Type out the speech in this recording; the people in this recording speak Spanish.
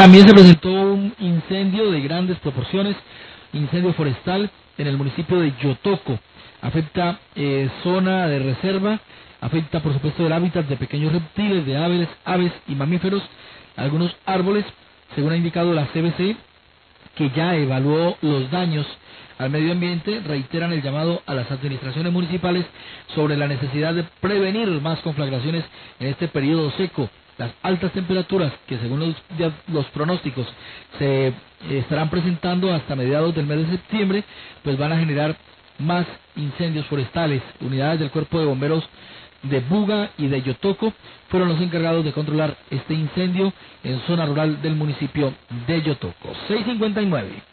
También se presentó un incendio de grandes proporciones, incendio forestal en el municipio de Yotoco. Afecta zona de reserva, afecta por supuesto el hábitat de pequeños reptiles, de aves y mamíferos, algunos árboles, según ha indicado la CBC, que ya evaluó los daños al medio ambiente. Reiteran el llamado a las administraciones municipales sobre la necesidad de prevenir más conflagraciones en este periodo seco. Las altas temperaturas que según los pronósticos se estarán presentando hasta mediados del mes de septiembre, pues van a generar más incendios forestales. Unidades del Cuerpo de Bomberos de Buga y de Yotoco fueron los encargados de controlar este incendio en zona rural del municipio de Yotoco. 6:59.